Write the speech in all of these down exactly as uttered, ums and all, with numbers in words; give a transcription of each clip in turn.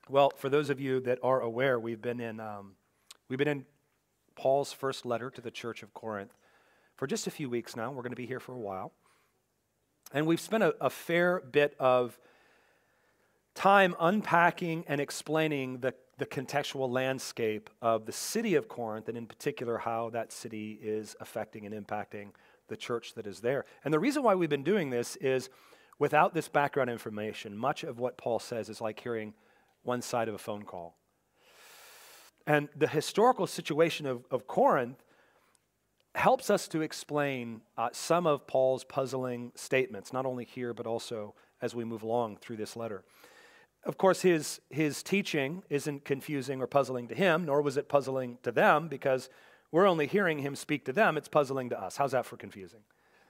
Well, for those of you that are aware, we've been in um, we've been in Paul's first letter to the church of Corinth for just a few weeks now. We're going to be here for a while. And we've spent a, a fair bit of time unpacking and explaining the, the contextual landscape of the city of Corinth, and in particular how that city is affecting and impacting the church that is there. And the reason why we've been doing this is without this background information, much of what Paul says is like hearing one side of a phone call. And the historical situation of, of Corinth helps us to explain uh, some of Paul's puzzling statements, not only here, but also as we move along through this letter. Of course, his, his teaching isn't confusing or puzzling to him, nor was it puzzling to them, because we're only hearing him speak to them. It's puzzling to us. How's that for confusing?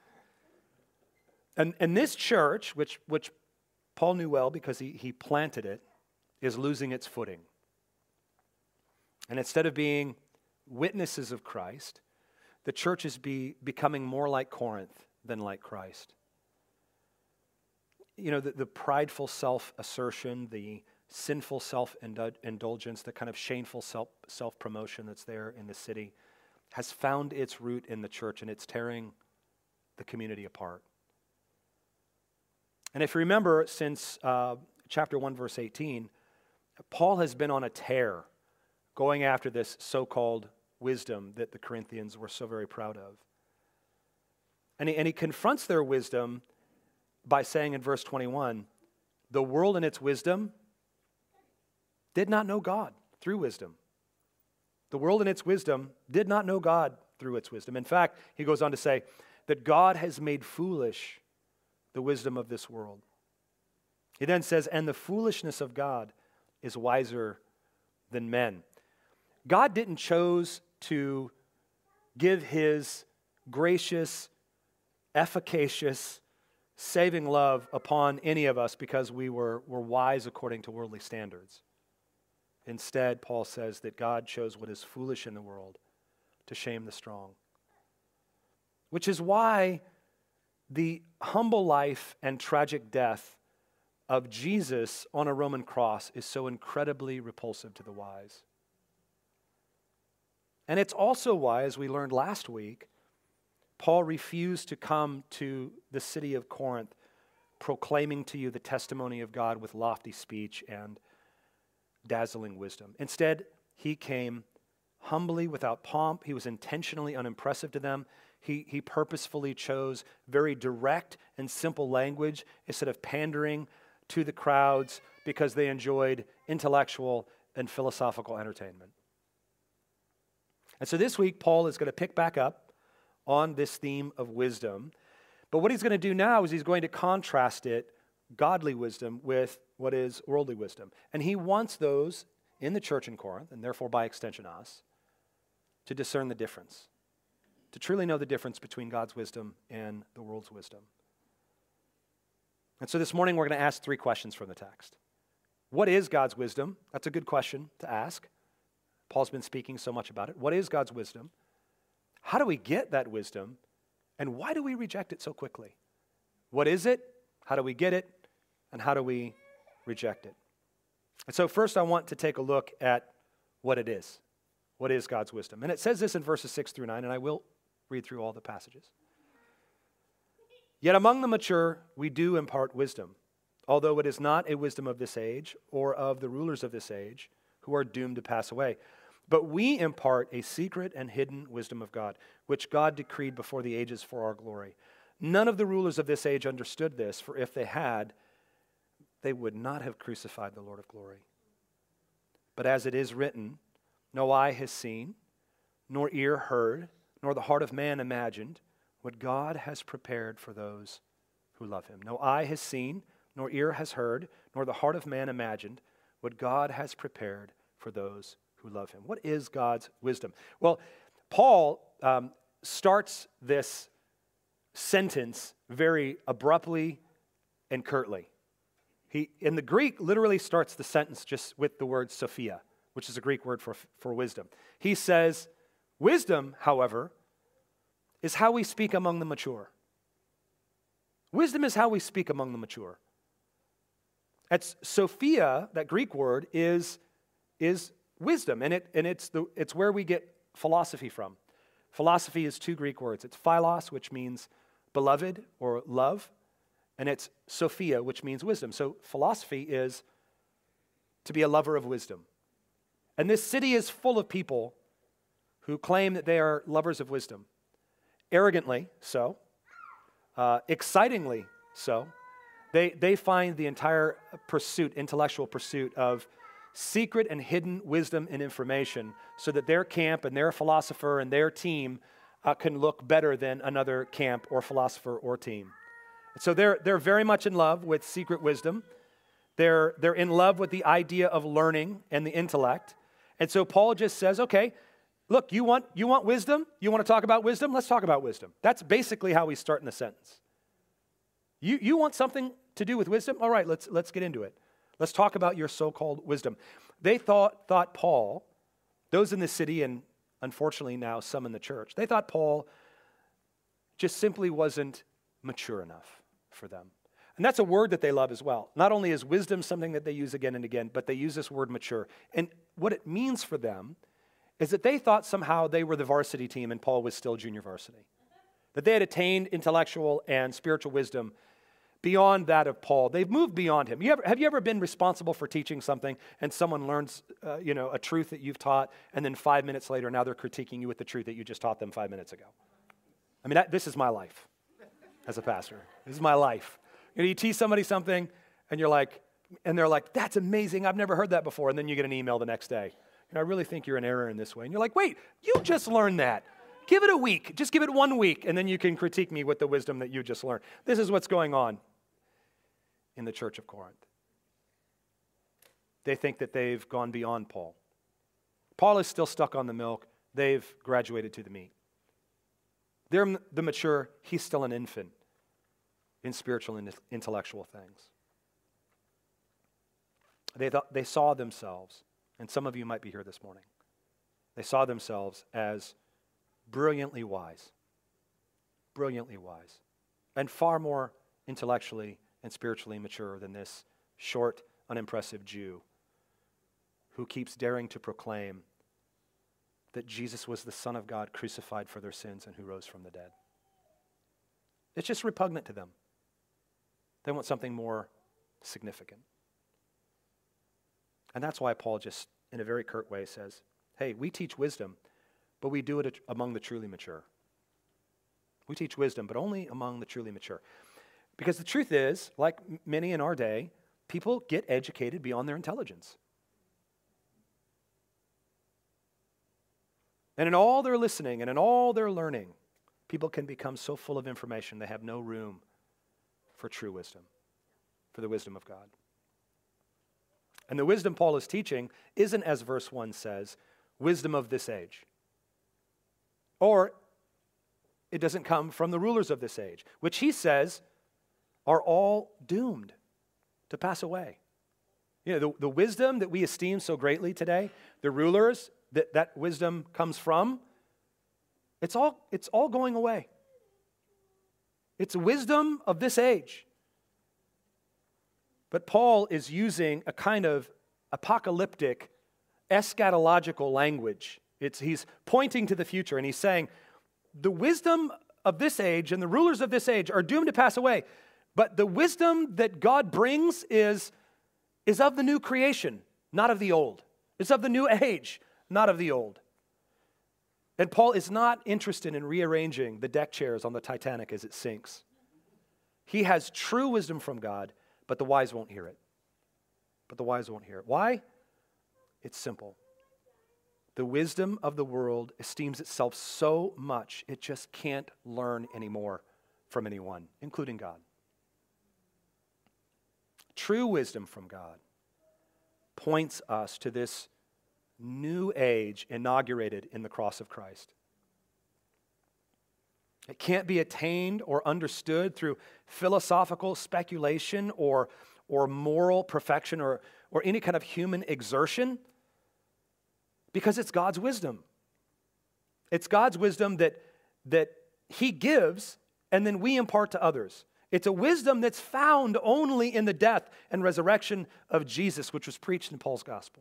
And, and this church, which, which Paul knew well because he, he planted it, is losing its footing. And instead of being witnesses of Christ, the church is be, becoming more like Corinth than like Christ. You know, the, the prideful self-assertion, the sinful self-indulgence, the kind of shameful self, self-promotion that's there in the city has found its root in the church, and it's tearing the community apart. And if you remember, since uh, chapter one, verse eighteen, Paul has been on a tear going after this so-called wisdom that the Corinthians were so very proud of. And he, and he confronts their wisdom by saying in verse twenty-one, the world in its wisdom did not know God through wisdom. The world in its wisdom did not know God through its wisdom. In fact, he goes on to say that God has made foolish the wisdom of this world. He then says, and the foolishness of God is wiser than men. God didn't choose to give his gracious, efficacious, saving love upon any of us because we were, were wise according to worldly standards. Instead, Paul says that God chose what is foolish in the world to shame the strong. Which is why the humble life and tragic death of Jesus on a Roman cross is so incredibly repulsive to the wise. And it's also why, as we learned last week, Paul refused to come to the city of Corinth proclaiming to you the testimony of God with lofty speech and dazzling wisdom. Instead, he came humbly without pomp. He was intentionally unimpressive to them. He, he purposefully chose very direct and simple language instead of pandering to the crowds because they enjoyed intellectual and philosophical entertainment. And so this week, Paul is going to pick back up on this theme of wisdom. But what he's going to do now is he's going to contrast it, godly wisdom, with what is worldly wisdom. And he wants those in the church in Corinth, and therefore by extension us, to discern the difference, to truly know the difference between God's wisdom and the world's wisdom. And so this morning we're going to ask three questions from the text. What is God's wisdom? That's a good question to ask. Paul's been speaking so much about it. What is God's wisdom? How do we get that wisdom? And why do we reject it so quickly? What is it? How do we get it? And how do we reject it? And so first I want to take a look at what it is. What is God's wisdom? And it says this in verses six through nine, and I will read through all the passages. Yet among the mature we do impart wisdom, although it is not a wisdom of this age or of the rulers of this age who are doomed to pass away. But we impart a secret and hidden wisdom of God, which God decreed before the ages for our glory. None of the rulers of this age understood this, for if they had, they would not have crucified the Lord of glory. But as it is written, no eye has seen, nor ear heard, nor the heart of man imagined what God has prepared for those who love him. No eye has seen, nor ear has heard, nor the heart of man imagined what God has prepared for those who love him. What is God's wisdom? Well, Paul um, starts this sentence very abruptly and curtly. He, in the Greek, literally starts the sentence just with the word Sophia, which is a Greek word for, for wisdom. He says, wisdom, however, is how we speak among the mature. Wisdom is how we speak among the mature. That's Sophia, that Greek word, is, is wisdom, and, it, and it's, the, it's where we get philosophy from. Philosophy is two Greek words. It's philos, which means beloved or love, and it's Sophia, which means wisdom. So philosophy is to be a lover of wisdom. And this city is full of people who claim that they are lovers of wisdom. Arrogantly so, uh, excitingly so. They, they find the entire pursuit, intellectual pursuit of secret and hidden wisdom and information so that their camp and their philosopher and their team uh, can look better than another camp or philosopher or team. So they're, they're very much in love with secret wisdom. They're, they're in love with the idea of learning and the intellect. And so Paul just says, okay, look, you want, you want wisdom? You want to talk about wisdom? Let's talk about wisdom. That's basically how we start in the sentence. You, you want something to do with wisdom? All right, let's, let's get into it. Let's talk about your so-called wisdom. They thought, thought Paul, those in the city and unfortunately now some in the church, they thought Paul just simply wasn't mature enough for them. And that's a word that they love as well. Not only is wisdom something that they use again and again, but they use this word mature. And what it means for them is that they thought somehow they were the varsity team and Paul was still junior varsity. That they had attained intellectual and spiritual wisdom beyond that of Paul. They've moved beyond him. You ever, have you ever been responsible for teaching something and someone learns uh, you know, a truth that you've taught and then five minutes later now they're critiquing you with the truth that you just taught them five minutes ago? I mean, that, this is my life as a pastor. This is my life. You know, you teach somebody something and you're like, and they're like, that's amazing, I've never heard that before. And then you get an email the next day. You know, I really think you're in error in this way. And you're like, wait, you just learned that. Give it a week. Just give it one week, and then you can critique me with the wisdom that you just learned. This is what's going on in the church of Corinth. They think that they've gone beyond Paul. Paul is still stuck on the milk. They've graduated to the meat. They're the mature. He's still an infant in spiritual and intellectual things. They thought, they saw themselves, and some of you might be here this morning. They saw themselves as brilliantly wise, brilliantly wise, and far more intellectually and spiritually mature than this short, unimpressive Jew who keeps daring to proclaim that Jesus was the Son of God crucified for their sins and who rose from the dead. It's just repugnant to them. They want something more significant. And that's why Paul just, in a very curt way, says, hey, we teach wisdom, but we do it among the truly mature. We teach wisdom, but only among the truly mature. Because the truth is, like many in our day, people get educated beyond their intelligence. And in all their listening and in all their learning, people can become so full of information they have no room for true wisdom, for the wisdom of God. And the wisdom Paul is teaching isn't, as verse one says, wisdom of this age. Or it doesn't come from the rulers of this age, which he says are all doomed to pass away. You know, the, the wisdom that we esteem so greatly today, the rulers that that wisdom comes from, it's all, it's all going away. It's wisdom of this age. But Paul is using a kind of apocalyptic, eschatological language. It's, he's pointing to the future, and he's saying, the wisdom of this age and the rulers of this age are doomed to pass away. But the wisdom that God brings is, is of the new creation, not of the old. It's of the new age, not of the old. And Paul is not interested in rearranging the deck chairs on the Titanic as it sinks. He has true wisdom from God, but the wise won't hear it. But the wise won't hear it. Why? It's simple. The wisdom of the world esteems itself so much, it just can't learn anymore from anyone, including God. True wisdom from God points us to this new age inaugurated in the cross of Christ. It can't be attained or understood through philosophical speculation or, or moral perfection or, or any kind of human exertion, because it's God's wisdom. It's God's wisdom that, that He gives and then we impart to others. It's a wisdom that's found only in the death and resurrection of Jesus, which was preached in Paul's gospel.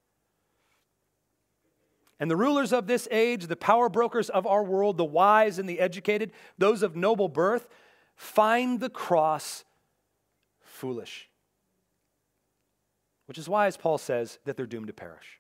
And the rulers of this age, the power brokers of our world, the wise and the educated, those of noble birth, find the cross foolish. Which is why, as Paul says, that they're doomed to perish.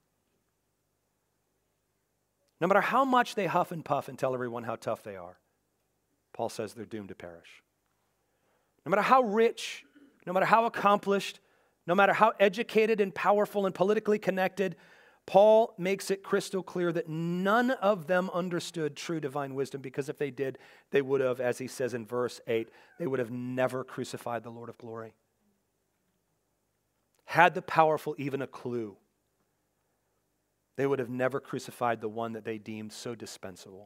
No matter how much they huff and puff and tell everyone how tough they are, Paul says they're doomed to perish. No matter how rich, no matter how accomplished, no matter how educated and powerful and politically connected, Paul makes it crystal clear that none of them understood true divine wisdom, because if they did, they would have, as he says in verse eight, they would have never crucified the Lord of glory. Had the powerful even a clue, they would have never crucified the one that they deemed so dispensable.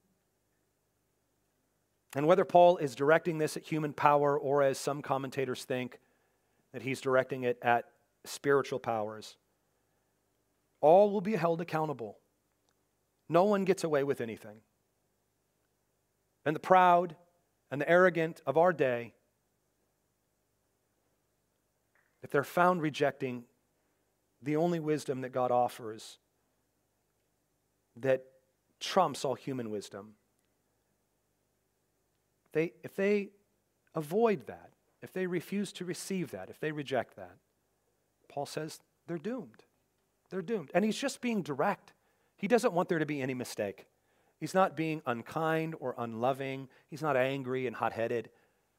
And whether Paul is directing this at human power, or as some commentators think, that he's directing it at spiritual powers, all will be held accountable. No one gets away with anything. And the proud and the arrogant of our day, if they're found rejecting the only wisdom that God offers that trumps all human wisdom, they, if they avoid that, if they refuse to receive that, if they reject that, Paul says they're doomed. They're doomed. And he's just being direct. He doesn't want there to be any mistake. He's not being unkind or unloving. He's not angry and hot-headed.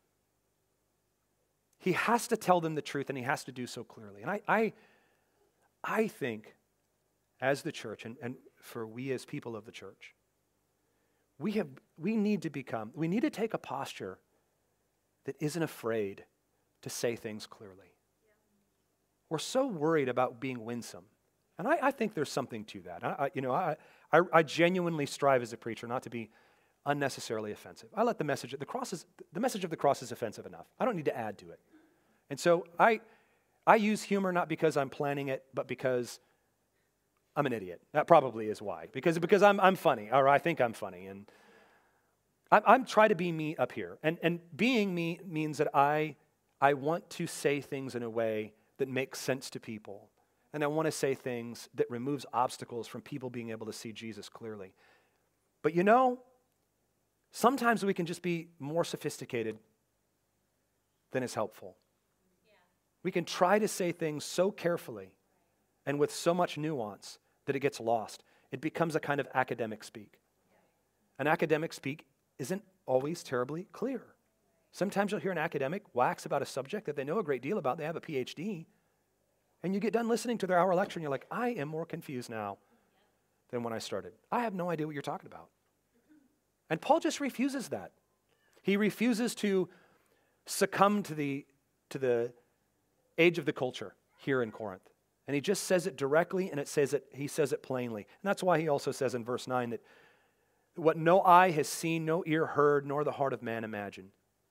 He has to tell them the truth, and he has to do so clearly. And I, I, I think, as the church, and, and for we as people of the church, we have we need to become, we need to take a posture that isn't afraid to say things clearly. We're so worried about being winsome. And I, I think there's something to that. I, I, you know, I, I, I genuinely strive as a preacher not to be unnecessarily offensive. I let the message, the cross is, the message of the cross is offensive enough. I don't need to add to it. And so I, I use humor not because I'm planning it, but because I'm an idiot. That probably is why. Because, because I'm, I'm funny, or I think I'm funny. And I'm, I'm trying to be me up here. And, and being me means that I, I want to say things in a way that makes sense to people. And I want to say things that removes obstacles from people being able to see Jesus clearly. But you know, sometimes we can just be more sophisticated than is helpful. Yeah. We can try to say things so carefully and with so much nuance that it gets lost. It becomes a kind of academic speak. Yeah. And academic speak isn't always terribly clear. Sometimes you'll hear an academic wax about a subject that they know a great deal about. They have a P H D. And you get done listening to their hour lecture and you're like, I am more confused now than when I started. I have no idea what you're talking about. And Paul just refuses that. He refuses to succumb to the, to the age of the culture here in Corinth. And he just says it directly, and it says it, he says it plainly. And that's why he also says in verse nine that what no eye has seen, no ear heard, nor the heart of man imagined,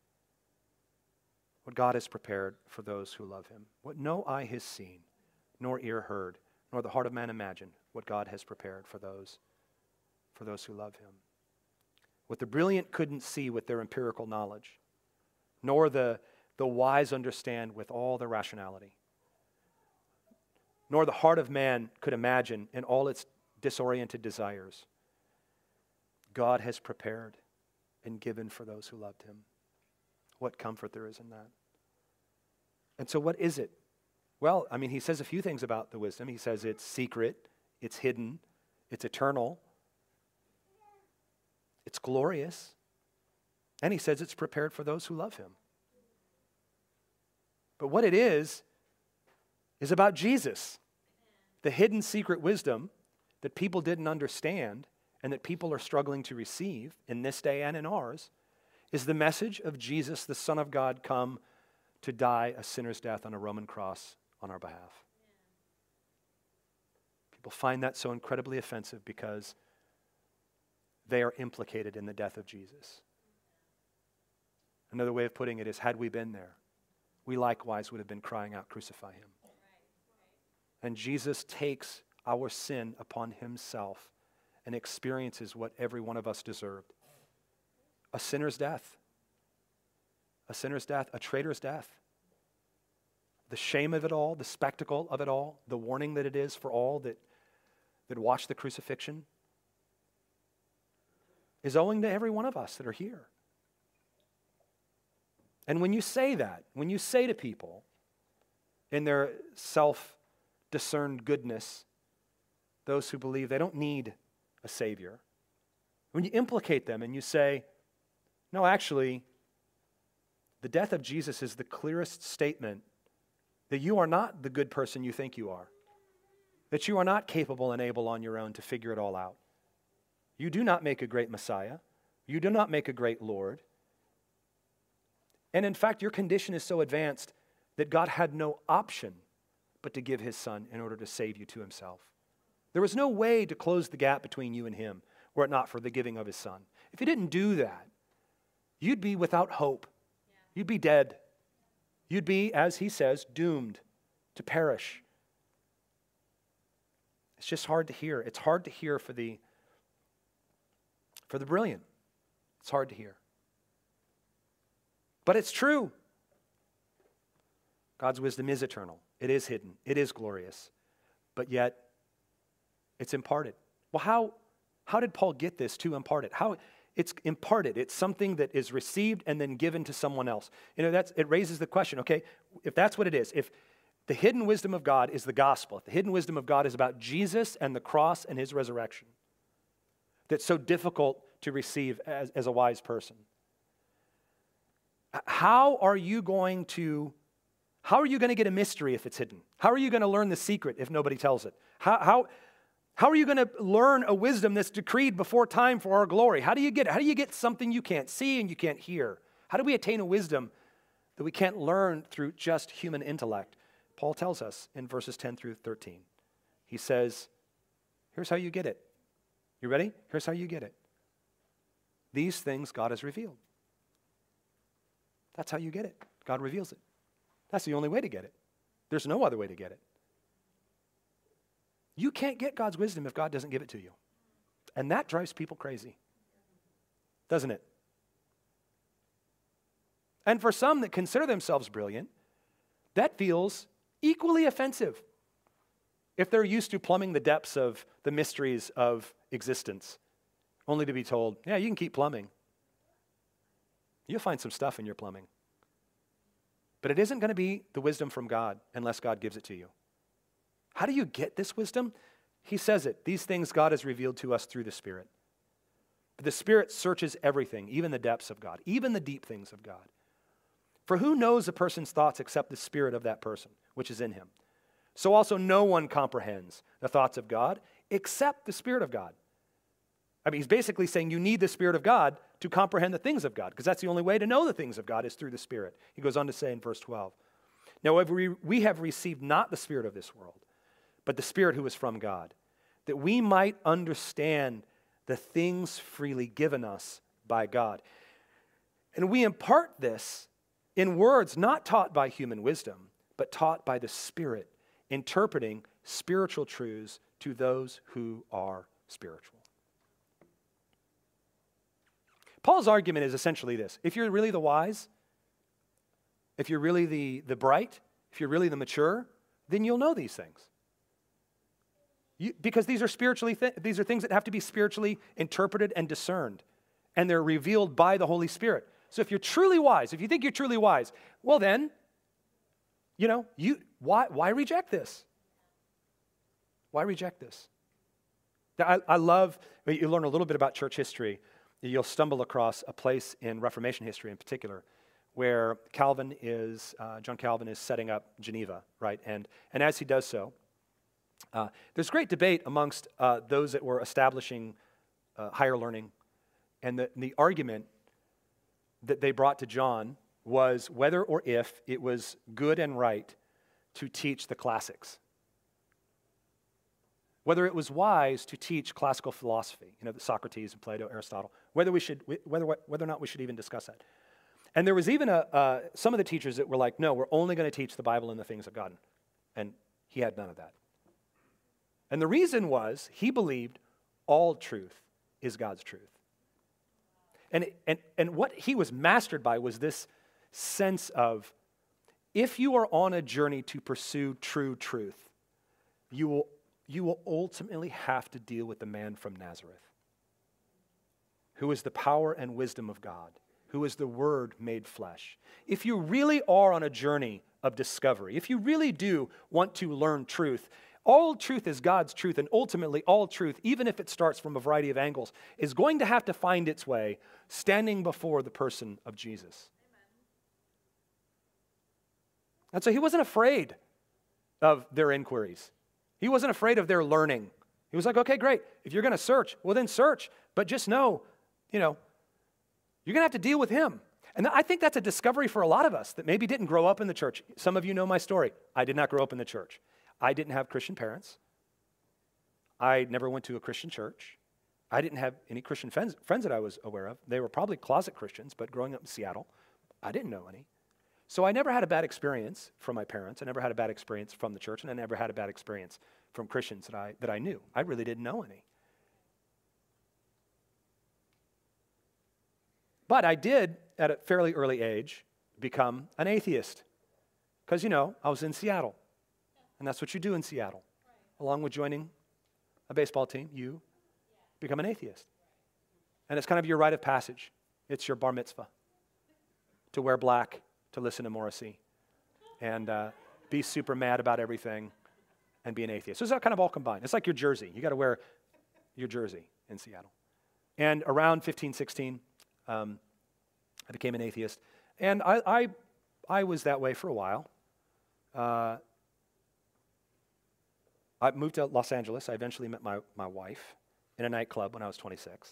what God has prepared for those who love him. What no eye has seen, nor ear heard, nor the heart of man imagined, what God has prepared for those, for those who love him. What the brilliant couldn't see with their empirical knowledge, nor the, the wise understand with all their rationality, nor the heart of man could imagine in all its disoriented desires, God has prepared and given for those who loved him. What comfort there is in that. And so what is it? Well, I mean, he says a few things about the wisdom. He says it's secret, it's hidden, it's eternal, it's glorious, and he says it's prepared for those who love him. But what it is, is about Jesus. The hidden secret wisdom that people didn't understand and that people are struggling to receive in this day and in ours is the message of Jesus, the Son of God, come to die a sinner's death on a Roman cross on our behalf. People find that so incredibly offensive because they are implicated in the death of Jesus. Another way of putting it is, had we been there, we likewise would have been crying out, crucify him. And Jesus takes our sin upon himself and experiences what every one of us deserved. A sinner's death. a sinner's death, a traitor's death. The shame of it all, the spectacle of it all, the warning that it is for all that, that watch the crucifixion is owing to every one of us that are here. And when you say that, when you say to people in their self-discerned goodness, those who believe they don't need a Savior, when you implicate them and you say, no, actually, the death of Jesus is the clearest statement that you are not the good person you think you are, that you are not capable and able on your own to figure it all out. You do not make a great Messiah. You do not make a great Lord. And in fact, your condition is so advanced that God had no option but to give his Son in order to save you to himself. There was no way to close the gap between you and him were it not for the giving of his Son. If he didn't do that, you'd be without hope. You'd be dead. You'd be, as he says, doomed to perish. It's just hard to hear. It's hard to hear for the, for the brilliant. It's hard to hear. But it's true. God's wisdom is eternal. It is hidden. It is glorious. But yet, it's imparted. Well, how, how did Paul get this to impart it? How it's imparted. It's something that is received and then given to someone else. You know, that's it raises the question, okay, if that's what it is, if the hidden wisdom of God is the gospel, if the hidden wisdom of God is about Jesus and the cross and his resurrection, that's so difficult to receive as, as a wise person, how are you going to How are you going to get a mystery if it's hidden? How are you going to learn the secret if nobody tells it? How, how, how are you going to learn a wisdom that's decreed before time for our glory? How do you get it? How do you get something you can't see and you can't hear? How do we attain a wisdom that we can't learn through just human intellect? Paul tells us in verses ten through thirteen. He says, here's how you get it. You ready? Here's how you get it. These things God has revealed. That's how you get it. God reveals it. That's the only way to get it. There's no other way to get it. You can't get God's wisdom if God doesn't give it to you. And that drives people crazy, doesn't it? And for some that consider themselves brilliant, that feels equally offensive if they're used to plumbing the depths of the mysteries of existence, only to be told, yeah, you can keep plumbing. You'll find some stuff in your plumbing. But it isn't going to be the wisdom from God unless God gives it to you. How do you get this wisdom? He says it. These things God has revealed to us through the Spirit. But the Spirit searches everything, even the depths of God, even the deep things of God. For who knows a person's thoughts except the spirit of that person, which is in him? So also no one comprehends the thoughts of God except the Spirit of God. I mean, he's basically saying you need the Spirit of God to comprehend the things of God, because that's the only way to know the things of God is through the Spirit. He goes on to say in verse twelve, now we, we have received not the spirit of this world, but the Spirit who is from God, that we might understand the things freely given us by God. And we impart this in words not taught by human wisdom, but taught by the Spirit, interpreting spiritual truths to those who are spiritual. Paul's argument is essentially this. If you're really the wise, if you're really the, the bright, if you're really the mature, then you'll know these things. You, because these are spiritually th- these are things that have to be spiritually interpreted and discerned, and they're revealed by the Holy Spirit. So if you're truly wise, if you think you're truly wise, well then, you know, you why why reject this? Why reject this? I, I love, you learn a little bit about church history. You'll stumble across a place in Reformation history in particular where Calvin is, uh, John Calvin is setting up Geneva, right? And, and as he does so, uh, there's great debate amongst uh, those that were establishing uh, higher learning. And the, and the argument that they brought to John was whether or if it was good and right to teach the classics. Whether it was wise to teach classical philosophy, you know, Socrates and Plato, Aristotle, whether we should, whether whether or not we should even discuss that. And there was even a uh, some of the teachers that were like, no, we're only going to teach the Bible and the things of God. And he had none of that. And the reason was he believed all truth is God's truth. And and and what he was mastered by was this sense of, if you are on a journey to pursue true truth, you will, you will ultimately have to deal with the man from Nazareth, who is the power and wisdom of God, who is the Word made flesh. If you really are on a journey of discovery, if you really do want to learn truth, all truth is God's truth, and ultimately all truth, even if it starts from a variety of angles, is going to have to find its way standing before the person of Jesus. And so he wasn't afraid of their inquiries. He wasn't afraid of their learning. He was like, okay, great. If you're going to search, well then search. But just know, you know, you're going to have to deal with him. And I think that's a discovery for a lot of us that maybe didn't grow up in the church. Some of you know my story. I did not grow up in the church. I didn't have Christian parents. I never went to a Christian church. I didn't have any Christian friends, friends that I was aware of. They were probably closet Christians, but growing up in Seattle, I didn't know any. So I never had a bad experience from my parents. I never had a bad experience from the church, and I never had a bad experience from Christians that I, that I knew. I really didn't know any. But I did, at a fairly early age, become an atheist. Because, you know, I was in Seattle. And that's what you do in Seattle. Along with joining a baseball team, you become an atheist. And it's kind of your rite of passage. It's your bar mitzvah. To wear black, to listen to Morrissey, and uh, be super mad about everything, and be an atheist. So it's kind of all combined. It's like your jersey. You got to wear your jersey in Seattle. And around fifteen, sixteen, um, I became an atheist. And I, I, I was that way for a while. Uh, I moved to Los Angeles. I eventually met my, my wife in a nightclub when I was twenty-six.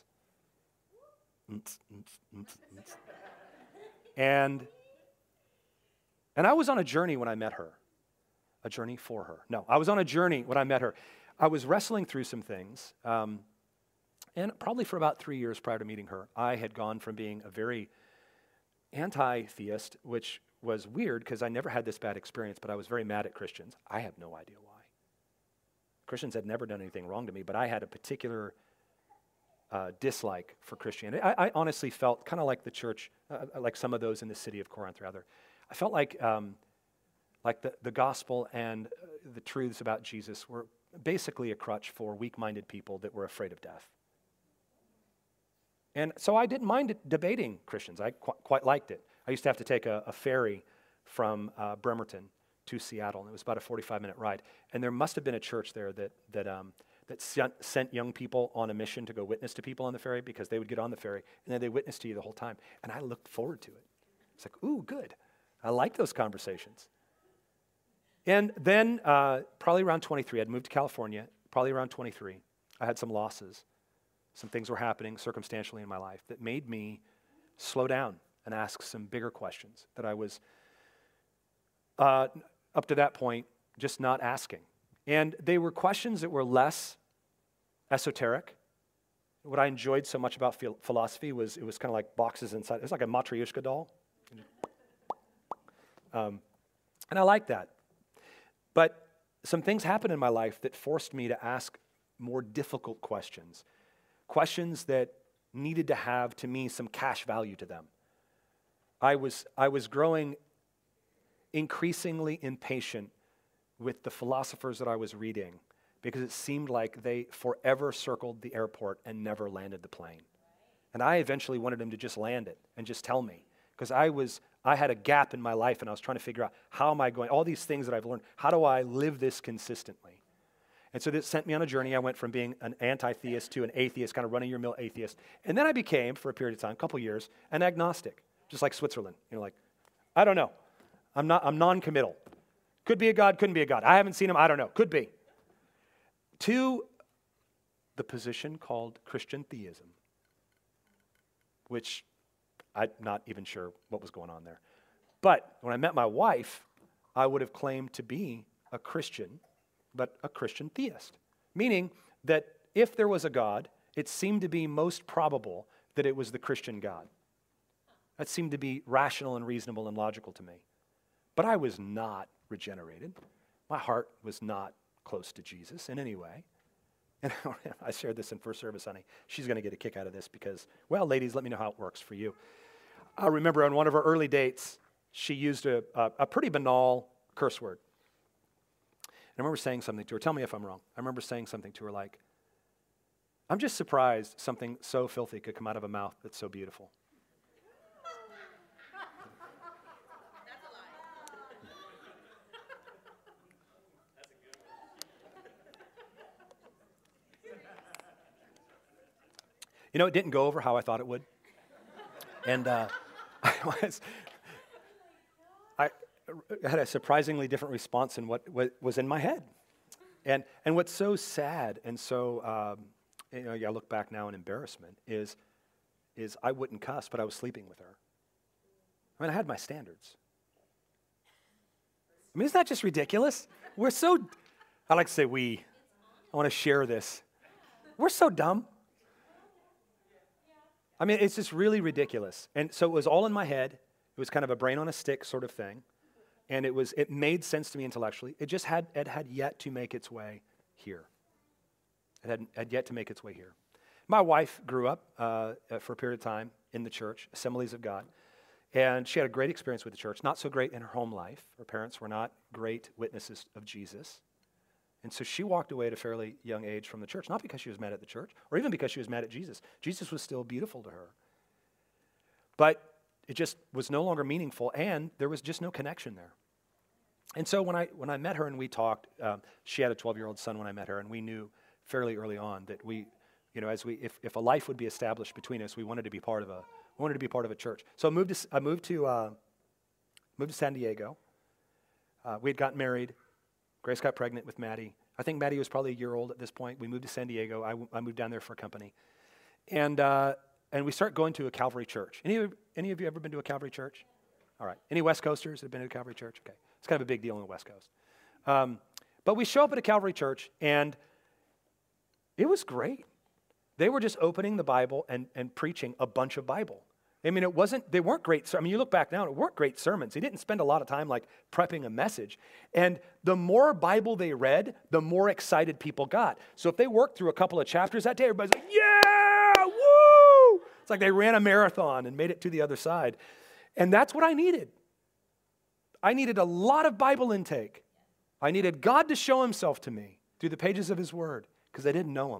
And, and I was on a journey when I met her. A journey for her. No, I was on a journey when I met her. I was wrestling through some things. Um, and probably for about three years prior to meeting her, I had gone from being a very anti-theist, which was weird because I never had this bad experience, but I was very mad at Christians. I have no idea why. Christians had never done anything wrong to me, but I had a particular uh, dislike for Christianity. I, I honestly felt kind of like the church, uh, like some of those in the city of Corinth, rather. I felt like um, like the, the gospel and uh, the truths about Jesus were basically a crutch for weak-minded people that were afraid of death. And so I didn't mind it, debating Christians. I qu- quite liked it. I used to have to take a, a ferry from uh, Bremerton to Seattle, and it was about a forty-five minute ride. And there must have been a church there that that um, that sent, sent young people on a mission to go witness to people on the ferry, because they would get on the ferry and then they witness to you the whole time. And I looked forward to it. It's like, ooh, good. I like those conversations. And then uh, probably around twenty-three, I'd moved to California. Probably around twenty-three, I had some losses. Some things were happening circumstantially in my life that made me slow down and ask some bigger questions that I was, uh, up to that point, just not asking. And they were questions that were less esoteric. What I enjoyed so much about phil- philosophy was it was kind of like boxes inside. It was like a Matryoshka doll. Um, and I liked that. But some things happened in my life that forced me to ask more difficult questions. Questions that needed to have, to me, some cash value to them. I was, I was growing increasingly impatient with the philosophers that I was reading, because it seemed like they forever circled the airport and never landed the plane. And I eventually wanted them to just land it and just tell me, because I was, I had a gap in my life and I was trying to figure out, how am I going, all these things that I've learned, how do I live this consistently? And so this sent me on a journey. I went from being an anti-theist to an atheist, kind of running-your-mill atheist. And then I became, for a period of time, a couple years, an agnostic, just like Switzerland. You know, like, I don't know. I'm not. I'm non-committal. Could be a God, couldn't be a God. I haven't seen him. I don't know. Could be. To the position called Christian theism, which I'm not even sure what was going on there. But when I met my wife, I would have claimed to be a Christian, but a Christian theist, meaning that if there was a God, it seemed to be most probable that it was the Christian God. That seemed to be rational and reasonable and logical to me. But I was not regenerated. My heart was not close to Jesus in any way. And I shared this in first service, honey. She's going to get a kick out of this because, well, ladies, let me know how it works for you. I remember on one of our early dates, she used a, a, a pretty banal curse word. And I remember saying something to her. Tell me if I'm wrong. I remember saying something to her like, I'm just surprised something so filthy could come out of a mouth that's so beautiful. You know, it didn't go over how I thought it would. And uh, I was, I had a surprisingly different response than what, what was in my head. And and what's so sad and so, um, you know, I look back now in embarrassment is, is I wouldn't cuss, but I was sleeping with her. I mean, I had my standards. I mean, isn't that just ridiculous? We're so, I like to say we. I want to share this. We're so dumb. I mean, it's just really ridiculous. And so it was all in my head. It was kind of a brain on a stick sort of thing. And it was it made sense to me intellectually. It just had it had yet to make its way here. It had, had yet to make its way here. My wife grew up uh, for a period of time in the church, Assemblies of God. And she had a great experience with the church. Not so great in her home life. Her parents were not great witnesses of Jesus. And so she walked away at a fairly young age from the church, not because she was mad at the church, or even because she was mad at Jesus. Jesus was still beautiful to her. But it just was no longer meaningful, and there was just no connection there. And so when I when I met her and we talked, um, she had a twelve-year-old son when I met her, and we knew fairly early on that we, you know, as we if, if a life would be established between us, we wanted to be part of a we wanted to be part of a church. So I moved to I moved to uh, moved to San Diego. Uh, we had gotten married. Grace got pregnant with Maddie. I think Maddie was probably a year old at this point. We moved to San Diego. I, w- I moved down there for a company. And uh, and we start going to a Calvary church. Any of, any of you ever been to a Calvary church? All right. Any West Coasters that have been to a Calvary church? Okay. It's kind of a big deal on the West Coast. Um, but we show up at a Calvary church, and it was great. They were just opening the Bible and, and preaching a bunch of Bible. I mean, it wasn't, they weren't great, I mean, you look back now, it weren't great sermons. They didn't spend a lot of time like prepping a message. And the more Bible they read, the more excited people got. So if they worked through a couple of chapters that day, everybody's like, yeah, woo! It's like they ran a marathon and made it to the other side. And that's what I needed. I needed a lot of Bible intake. I needed God to show himself to me through the pages of his word because I didn't know him.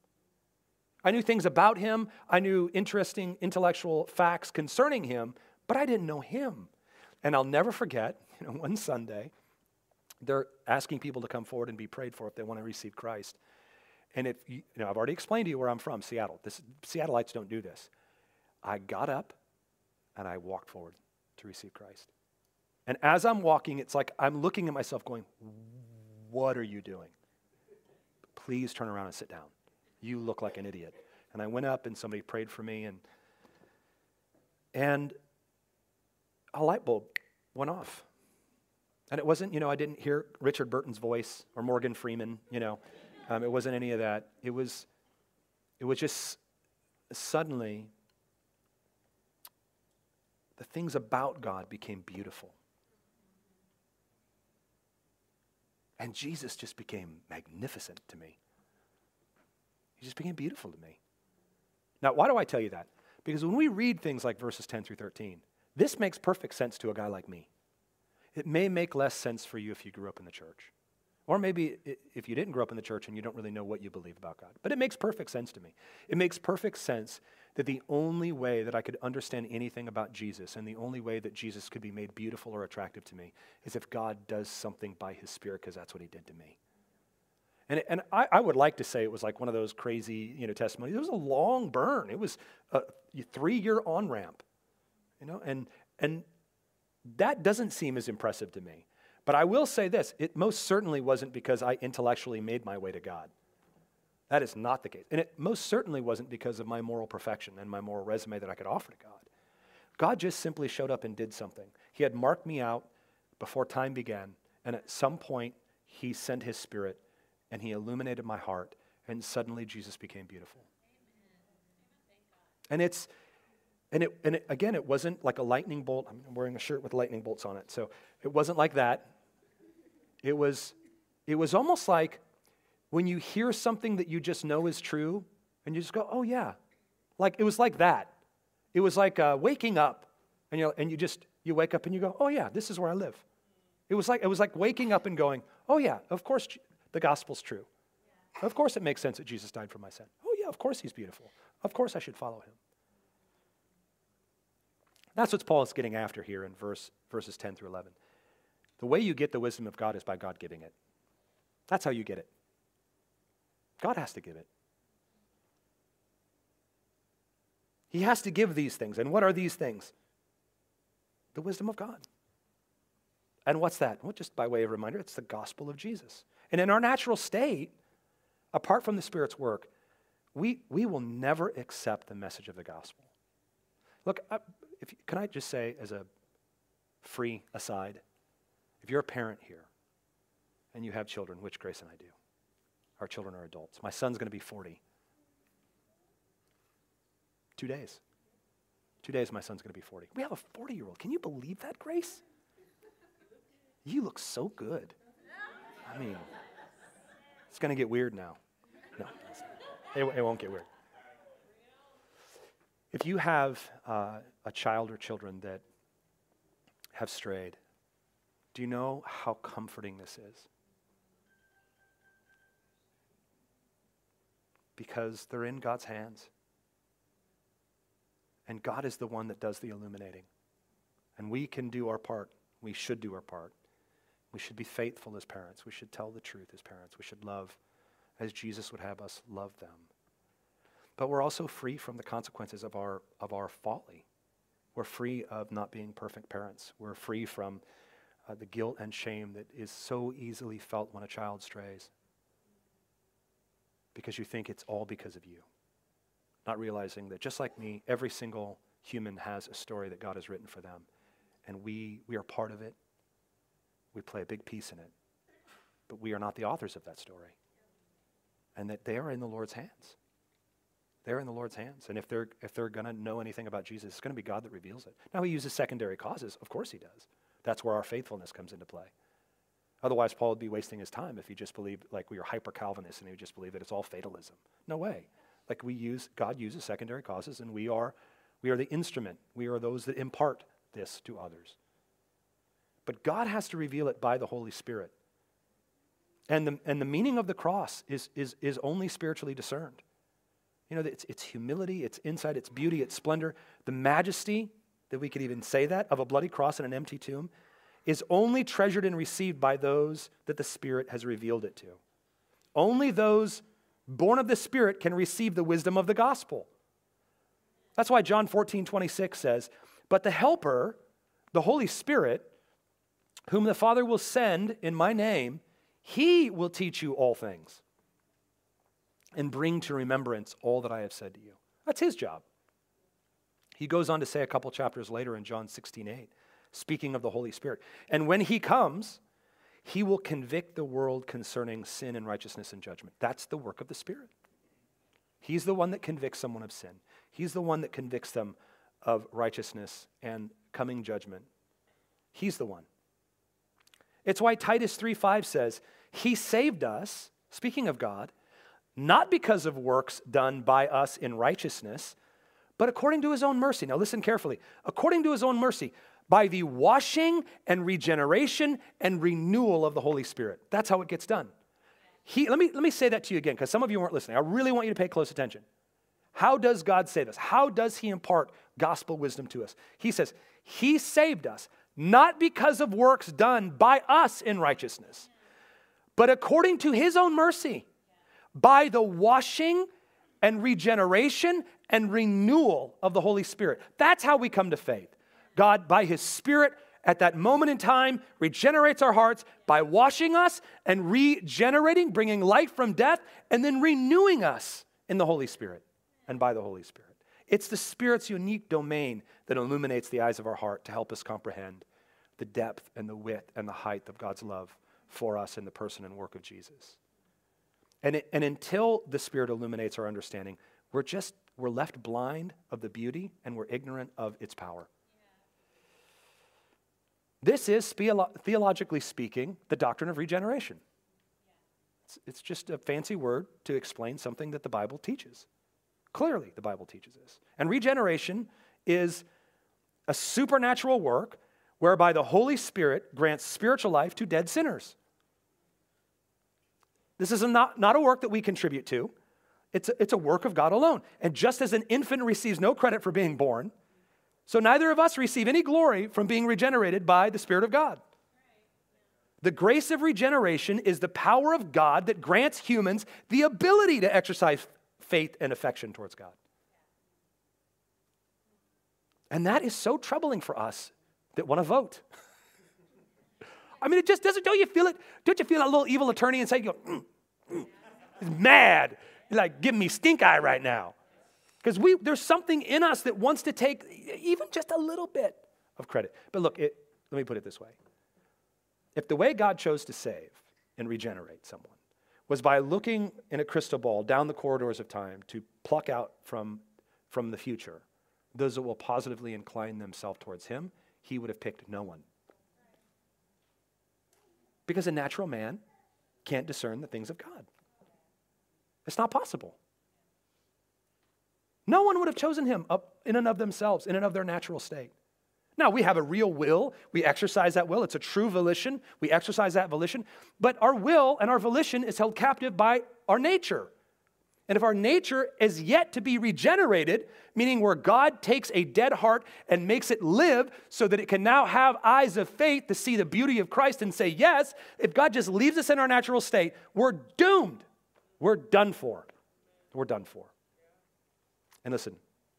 I knew things about him. I knew interesting intellectual facts concerning him, but I didn't know him. And I'll never forget, you know, one Sunday, they're asking people to come forward and be prayed for if they want to receive Christ. And if you, you know, I've already explained to you where I'm from, Seattle. This, Seattleites don't do this. I got up and I walked forward to receive Christ. And as I'm walking, it's like I'm looking at myself going, what are you doing? Please turn around and sit down. You look like an idiot. And I went up and somebody prayed for me, and and a light bulb went off. And it wasn't, you know, I didn't hear Richard Burton's voice or Morgan Freeman, you know. Um, it wasn't any of that. It was, it was just suddenly the things about God became beautiful. And Jesus just became magnificent to me. He just became beautiful to me. Now, why do I tell you that? Because when we read things like verses ten through thirteen, this makes perfect sense to a guy like me. It may make less sense for you if you grew up in the church. Or maybe if you didn't grow up in the church and you don't really know what you believe about God. But it makes perfect sense to me. It makes perfect sense that the only way that I could understand anything about Jesus and the only way that Jesus could be made beautiful or attractive to me is if God does something by his Spirit, because that's what he did to me. And, and I, I would like to say it was like one of those crazy, you know, testimonies. It was a long burn. It was a three-year on-ramp, you know, and and that doesn't seem as impressive to me. But I will say this, it most certainly wasn't because I intellectually made my way to God. That is not the case. And it most certainly wasn't because of my moral perfection and my moral resume that I could offer to God. God just simply showed up and did something. He had marked me out before time began, and at some point, he sent his Spirit, and he illuminated my heart, and suddenly Jesus became beautiful. And it's, and it, and it, again, it wasn't like a lightning bolt. I'm wearing a shirt with lightning bolts on it, so it wasn't like that. It was, it was almost like when you hear something that you just know is true, and you just go, oh yeah. Like, it was like that. It was like uh, waking up, and you and you just, You wake up and you go, oh yeah, this is where I live. It was like, it was like waking up and going, oh yeah, of course the gospel's true. Of course it makes sense that Jesus died for my sin. Oh yeah, of course he's beautiful. Of course I should follow him. That's what Paul is getting after here in verse, verses ten through eleven. The way you get the wisdom of God is by God giving it. That's how you get it. God has to give it. He has to give these things. And what are these things? The wisdom of God. And what's that? Well, just by way of reminder, it's the gospel of Jesus. And in our natural state, apart from the Spirit's work, we, we will never accept the message of the gospel. Look, I, if, can I just say as a free aside, if you're a parent here and you have children, which Grace and I do, our children are adults. My son's going to be forty. Two days. Two days my son's going to be forty. We have a forty-year-old. Can you believe that, Grace? You look so good. I mean, it's going to get weird now. No, it, it won't get weird. If you have uh, a child or children that have strayed, do you know how comforting this is? Because they're in God's hands. And God is the one that does the illuminating. And we can do our part. We should do our part. We should be faithful as parents. We should tell the truth as parents. We should love as Jesus would have us love them. But we're also free from the consequences of our, of our folly. We're free of not being perfect parents. We're free from uh, the guilt and shame that is so easily felt when a child strays. Because you think it's all because of you. Not realizing that just like me, every single human has a story that God has written for them. And we, we are part of it. We play a big piece in it. But we are not the authors of that story. And that they are in the Lord's hands. They're in the Lord's hands. And if they're if they're going to know anything about Jesus, it's going to be God that reveals it. Now, he uses secondary causes. Of course he does. That's where our faithfulness comes into play. Otherwise, Paul would be wasting his time if he just believed like we are hyper-Calvinists and he would just believe that it's all fatalism. No way. Like we use, God uses secondary causes, and we are, we are the instrument. We are those that impart this to others. But God has to reveal it by the Holy Spirit. And the, and the meaning of the cross is, is, is only spiritually discerned. You know, it's, it's humility, it's insight, it's beauty, it's splendor. The majesty, that we could even say that, of a bloody cross and an empty tomb, is only treasured and received by those that the Spirit has revealed it to. Only those born of the Spirit can receive the wisdom of the gospel. That's why John fourteen twenty-six says, but the Helper, the Holy Spirit, whom the Father will send in my name, he will teach you all things and bring to remembrance all that I have said to you. That's his job. He goes on to say a couple chapters later in John sixteen eight, speaking of the Holy Spirit. And when he comes, he will convict the world concerning sin and righteousness and judgment. That's the work of the Spirit. He's the one that convicts someone of sin. He's the one that convicts them of righteousness and coming judgment. He's the one. It's why Titus three five says, he saved us, speaking of God, not because of works done by us in righteousness, but according to his own mercy. Now listen carefully. According to his own mercy, by the washing and regeneration and renewal of the Holy Spirit. That's how it gets done. He, let me, let me say that to you again, because some of you weren't listening. I really want you to pay close attention. How does God save us? How does he impart gospel wisdom to us? He says, he saved us, not because of works done by us in righteousness, but according to his own mercy, by the washing and regeneration and renewal of the Holy Spirit. That's how we come to faith. God, by his Spirit, at that moment in time, regenerates our hearts by washing us and regenerating, bringing life from death, and then renewing us in the Holy Spirit and by the Holy Spirit. It's the Spirit's unique domain that illuminates the eyes of our heart to help us comprehend the depth and the width and the height of God's love for us in the person and work of Jesus. And, it, and until the Spirit illuminates our understanding, we're just, we're left blind of the beauty and we're ignorant of its power. This is, theologically speaking, the doctrine of regeneration. It's, it's just a fancy word to explain something that the Bible teaches. Clearly, the Bible teaches this. And regeneration is a supernatural work whereby the Holy Spirit grants spiritual life to dead sinners. This is a not, not a work that we contribute to. It's a, it's a work of God alone. And just as an infant receives no credit for being born, so neither of us receive any glory from being regenerated by the Spirit of God. The grace of regeneration is the power of God that grants humans the ability to exercise faith and affection towards God. And that is so troubling for us that want to vote. I mean, it just doesn't, don't you feel it? Don't you feel that little evil attorney inside? You go, mm, mm. He's mad. He's like giving me stink eye right now. Because we there's something in us that wants to take even just a little bit of credit. But look, it, let me put it this way. If the way God chose to save and regenerate someone was by looking in a crystal ball down the corridors of time to pluck out from, from the future those that will positively incline themselves towards him, he would have picked no one. Because a natural man can't discern the things of God. It's not possible. No one would have chosen him up in and of themselves, in and of their natural state. Now, we have a real will. We exercise that will. It's a true volition. We exercise that volition. But our will and our volition is held captive by our nature. And if our nature is yet to be regenerated, meaning where God takes a dead heart and makes it live so that it can now have eyes of faith to see the beauty of Christ and say yes, if God just leaves us in our natural state, we're doomed. We're done for. We're done for. And listen,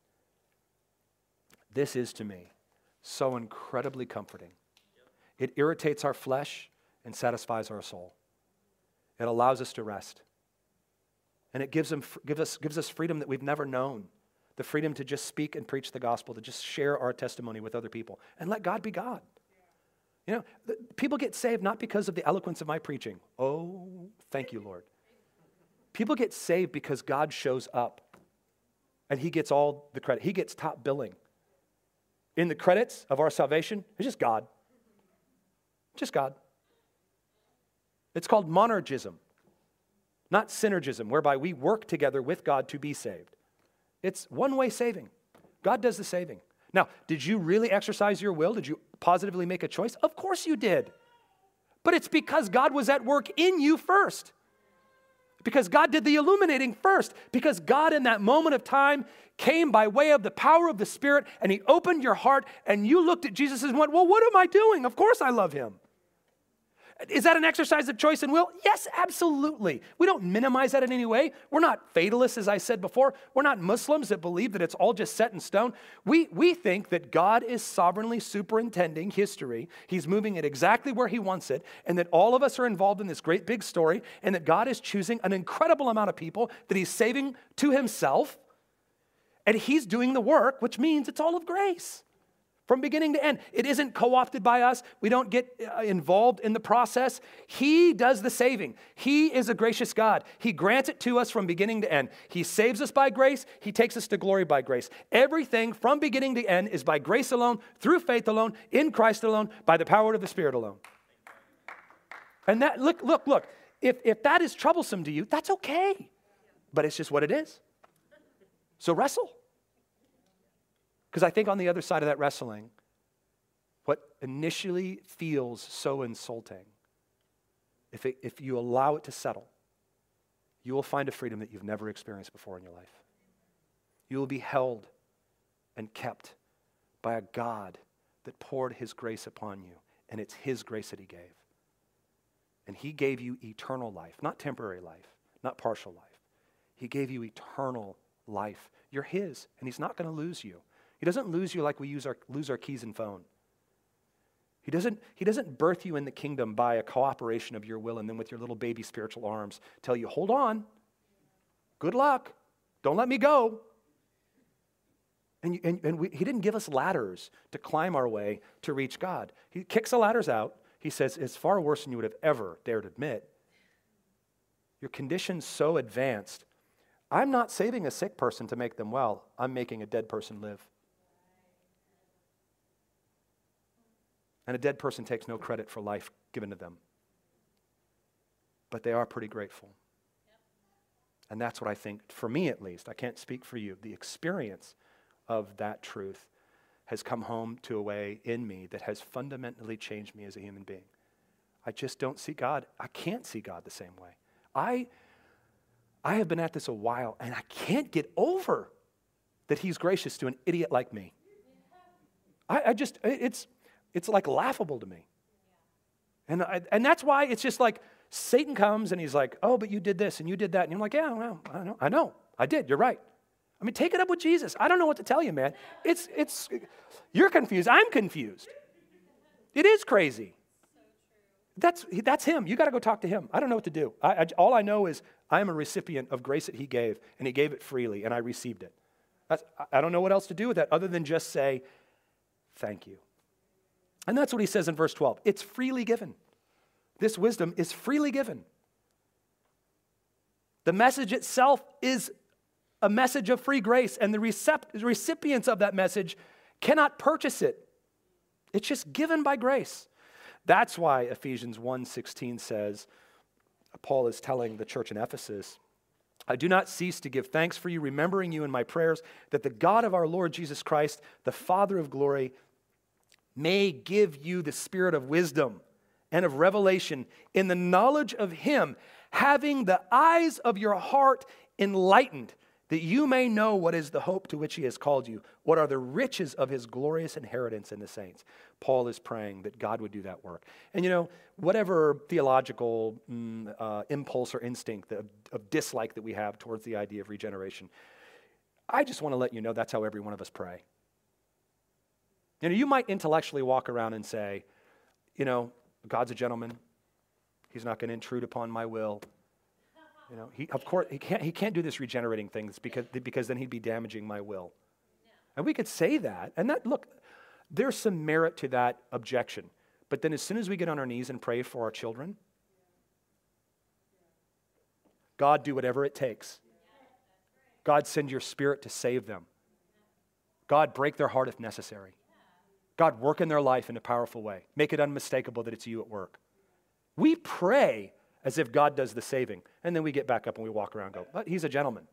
this is to me so incredibly comforting. It irritates our flesh and satisfies our soul. It allows us to rest. And it gives, them, gives, us, gives us freedom that we've never known. The freedom to just speak and preach the gospel, to just share our testimony with other people and let God be God. You know, the, people get saved not because of the eloquence of my preaching. Oh, thank you, Lord. People get saved because God shows up and he gets all the credit. He gets top billing. In the credits of our salvation, it's just God. Just God. It's called monergism, not synergism, whereby we work together with God to be saved. It's one-way saving. God does the saving. Now, did you really exercise your will? Did you positively make a choice? Of course you did. But it's because God was at work in you first. Because God did the illuminating first. Because God in that moment of time came by way of the power of the Spirit and he opened your heart and you looked at Jesus and went, well, what am I doing? Of course I love him. Is that an exercise of choice and will? Yes, absolutely. We don't minimize that in any way. We're not fatalists, as I said before. We're not Muslims that believe that it's all just set in stone. We, we think that God is sovereignly superintending history. He's moving it exactly where he wants it, and that all of us are involved in this great big story, and that God is choosing an incredible amount of people that he's saving to himself, and he's doing the work, which means it's all of grace. From beginning to end. It isn't co-opted by us. We don't get uh, involved in the process. He does the saving. He is a gracious God. He grants it to us from beginning to end. He saves us by grace. He takes us to glory by grace. Everything from beginning to end is by grace alone, through faith alone, in Christ alone, by the power of the Spirit alone. And that, look, look, look. If, if that is troublesome to you, that's okay. But it's just what it is. So wrestle. Because I think on the other side of that wrestling, what initially feels so insulting, if, it, if you allow it to settle, you will find a freedom that you've never experienced before in your life. You will be held and kept by a God that poured his grace upon you, and it's his grace that he gave. And he gave you eternal life, not temporary life, not partial life. He gave you eternal life. You're his, and he's not going to lose you. He doesn't lose you like we use our, lose our keys and phone. He doesn't, he doesn't birth you in the kingdom by a cooperation of your will and then with your little baby spiritual arms tell you, hold on, good luck, don't let me go. And, and, and we, he didn't give us ladders to climb our way to reach God. He kicks the ladders out. He says, it's far worse than you would have ever dared admit. Your condition's so advanced. I'm not saving a sick person to make them well. I'm making a dead person live. And a dead person takes no credit for life given to them. But they are pretty grateful. Yep. And that's what I think, for me at least, I can't speak for you, the experience of that truth has come home to a way in me that has fundamentally changed me as a human being. I just don't see God. I can't see God the same way. I, I have been at this a while, and I can't get over that he's gracious to an idiot like me. I, I just, it's, it's like laughable to me. And, I, and that's why it's just like Satan comes and he's like, oh, but you did this and you did that. And you're like, yeah, well, I know, I know, I did, you're right. I mean, take it up with Jesus. I don't know what to tell you, man. It's, it's, you're confused, I'm confused. It is crazy. That's, that's him. You got to go talk to him. I don't know what to do. I, I, all I know is I am a recipient of grace that he gave, and he gave it freely, and I received it. That's, I don't know what else to do with that other than just say, thank you. And that's what he says in verse twelve. It's freely given. This wisdom is freely given. The message itself is a message of free grace, and the recept- recipients of that message cannot purchase it. It's just given by grace. That's why Ephesians one sixteen says, Paul is telling the church in Ephesus, I do not cease to give thanks for you, remembering you in my prayers, that the God of our Lord Jesus Christ, the Father of glory, may give you the spirit of wisdom and of revelation in the knowledge of him, having the eyes of your heart enlightened, that you may know what is the hope to which he has called you, what are the riches of his glorious inheritance in the saints. Paul is praying that God would do that work. And you know, whatever theological mm, uh, impulse or instinct of, of dislike that we have towards the idea of regeneration, I just want to let you know that's how every one of us pray. You know, you might intellectually walk around and say, you know, God's a gentleman. He's not going to intrude upon my will. You know, he, of course, he can't, he can't do this regenerating thing because, because then he'd be damaging my will. And we could say that. And that, look, there's some merit to that objection. But then as soon as we get on our knees and pray for our children, God, do whatever it takes. God, send your spirit to save them. God, break their heart if necessary. God, work in their life in a powerful way. Make it unmistakable that it's you at work. We pray as if God does the saving. And then we get back up and we walk around and go, but he's a gentleman.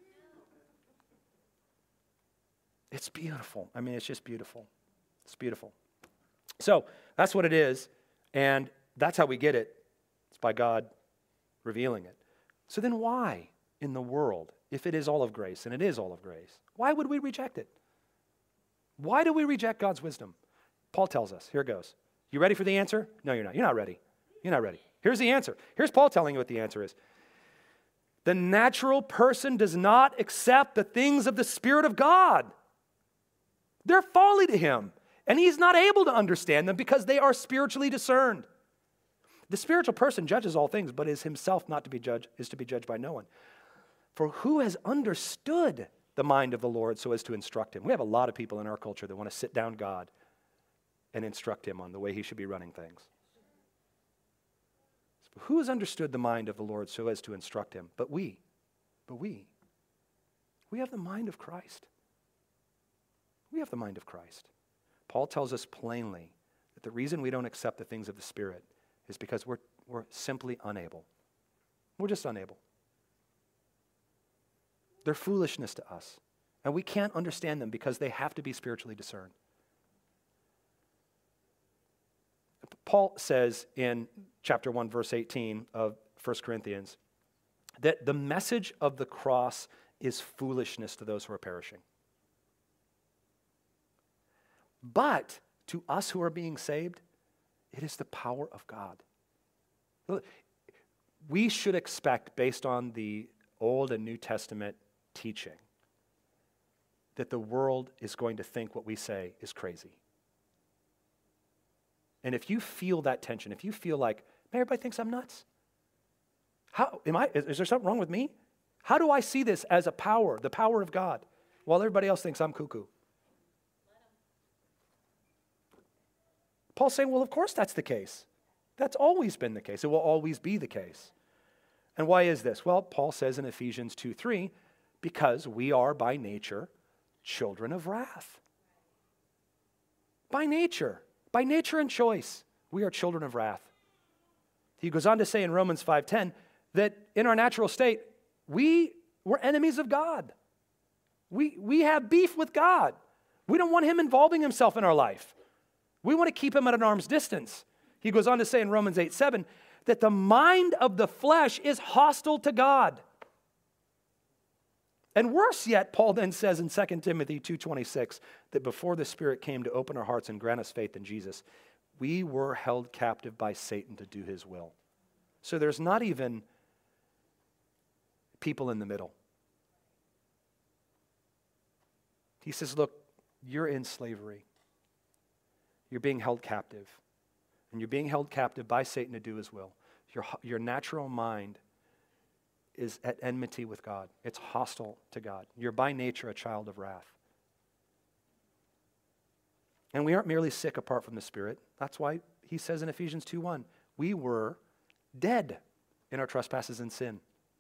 It's beautiful. I mean, it's just beautiful. It's beautiful. So that's what it is. And that's how we get it. It's by God revealing it. So then why in the world, if it is all of grace, and it is all of grace, why would we reject it? Why do we reject God's wisdom? Paul tells us. Here it goes. You ready for the answer? No, you're not. You're not ready. You're not ready. Here's the answer. Here's Paul telling you what the answer is. The natural person does not accept the things of the Spirit of God. They're folly to him, and he's not able to understand them because they are spiritually discerned. The spiritual person judges all things, but is himself not to be judged, is to be judged by no one. For who has understood the mind of the Lord so as to instruct him? We have a lot of people in our culture that want to sit down God and instruct him on the way he should be running things. Who has understood the mind of the Lord so as to instruct him? But we, but we, we have the mind of Christ. We have the mind of Christ. Paul tells us plainly that the reason we don't accept the things of the Spirit is because we're, we're simply unable. We're just unable. They're foolishness to us, and we can't understand them because they have to be spiritually discerned. Paul says in chapter one, verse eighteen of First Corinthians, that the message of the cross is foolishness to those who are perishing. But to us who are being saved, it is the power of God. We should expect, based on the Old and New Testament teaching, that the world is going to think what we say is crazy. And if you feel that tension, if you feel like, man, everybody thinks I'm nuts. How am I? Is, is there something wrong with me? How do I see this as a power, the power of God, while everybody else thinks I'm cuckoo? Paul's saying, well, of course that's the case. That's always been the case. It will always be the case. And why is this? Well, Paul says in Ephesians two three, because we are by nature children of wrath. By nature. By nature and choice, we are children of wrath. He goes on to say in Romans five ten that in our natural state, we were enemies of God. We, we have beef with God. We don't want him involving himself in our life. We want to keep him at an arm's distance. He goes on to say in Romans eight seven that the mind of the flesh is hostile to God. And worse yet, Paul then says in Second Timothy two twenty-six that before the Spirit came to open our hearts and grant us faith in Jesus, we were held captive by Satan to do his will. So there's not even people in the middle. He says, look, you're in slavery. You're being held captive. And you're being held captive by Satan to do his will. Your, your natural mind is at enmity with God. It's hostile to God. You're by nature a child of wrath. And we aren't merely sick apart from the Spirit. That's why he says in Ephesians two one, we were dead in our trespasses and sin.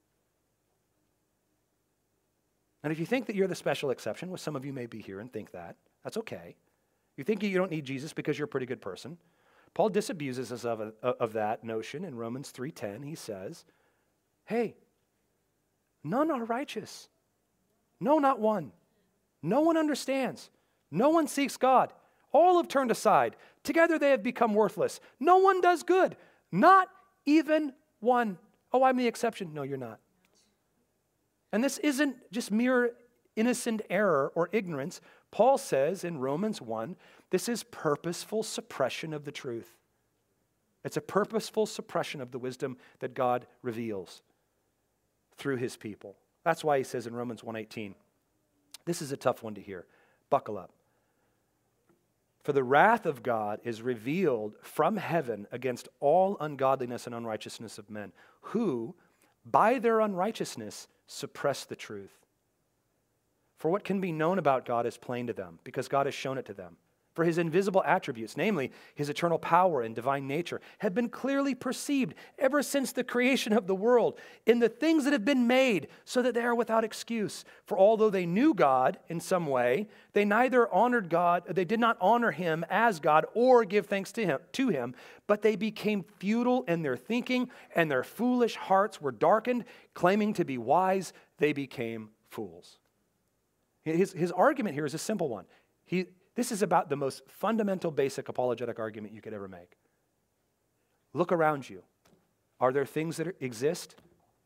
And if you think that you're the special exception, which some of you may be here and think that, that's okay. You think you don't need Jesus because you're a pretty good person. Paul disabuses us of, of that notion in Romans three ten. He says, hey, none are righteous. No, not one. No one understands. No one seeks God. All have turned aside. Together they have become worthless. No one does good. Not even one. Oh, I'm the exception. No, you're not. And this isn't just mere innocent error or ignorance. Paul says in Romans one, this is purposeful suppression of the truth. It's a purposeful suppression of the wisdom that God reveals through his people. That's why he says in Romans one eighteen, this is a tough one to hear. Buckle up. For the wrath of God is revealed from heaven against all ungodliness and unrighteousness of men, who, by their unrighteousness, suppress the truth. For what can be known about God is plain to them, because God has shown it to them. For his invisible attributes, namely his eternal power and divine nature, have been clearly perceived ever since the creation of the world in the things that have been made, so that they are without excuse. For although they knew God in some way, they neither honored God, they did not honor him as God or give thanks to him, to him, but they became futile in their thinking, and their foolish hearts were darkened. Claiming to be wise, they became fools. His, his argument here is a simple one. He This is about the most fundamental, basic apologetic argument you could ever make. Look around you. Are there things that exist?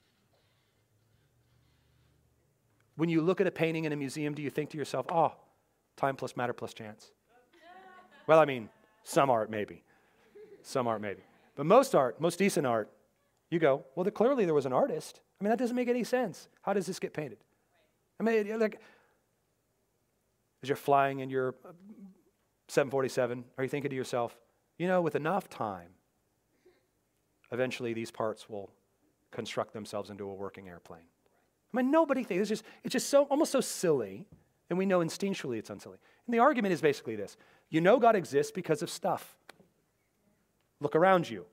When you look at a painting in a museum, do you think to yourself, oh, time plus matter plus chance? Well, I mean, some art maybe. Some art maybe. But most art, most decent art, you go, well, the, clearly there was an artist. I mean, that doesn't make any sense. How does this get painted? I mean, like, as you're flying in your seven forty-seven, are you thinking to yourself, you know, with enough time, eventually these parts will construct themselves into a working airplane? I mean, nobody thinks, it's just, it's just so, almost so silly, and we know instinctually it's unsilly. And the argument is basically this. You know God exists because of stuff. Look around you.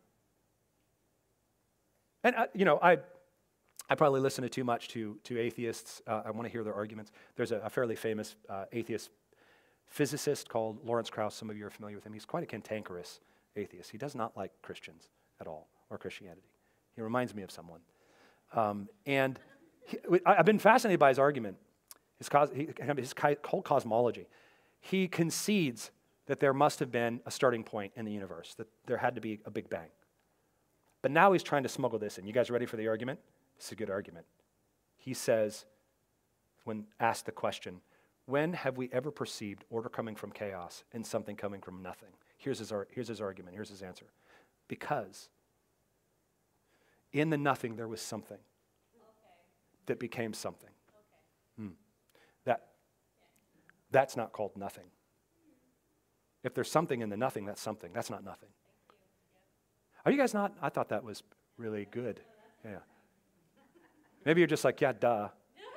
And, I, you know, I... I probably listen to too much to, to atheists. Uh, I want to hear their arguments. There's a, a fairly famous uh, atheist physicist called Lawrence Krauss. Some of you are familiar with him. He's quite a cantankerous atheist. He does not like Christians at all, or Christianity. He reminds me of someone. Um, and he, I, I've been fascinated by his argument, his, cos, he, his whole cosmology. He concedes that there must have been a starting point in the universe, that there had to be a Big Bang. But now he's trying to smuggle this in. You guys ready for the argument? It's a good argument. He says, when asked the question, when have we ever perceived order coming from chaos and something coming from nothing? Here's his, here's his argument. Here's his answer. Because in the nothing there was something okay. that became something. Okay. Hmm. That, that's not called nothing. If there's something in the nothing, that's something. That's not nothing. You. Yep. Are you guys not? I thought that was really good. Yeah. Maybe you're just like, yeah, duh.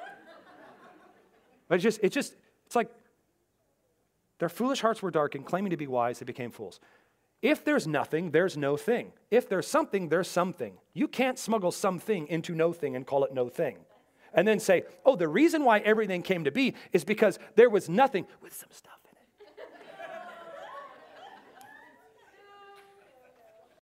But it's just, it's just, it's like, their foolish hearts were darkened, claiming to be wise, they became fools. If there's nothing, there's no thing. If there's something, there's something. You can't smuggle something into no thing and call it no thing. And then say, oh, the reason why everything came to be is because there was nothing with some stuff.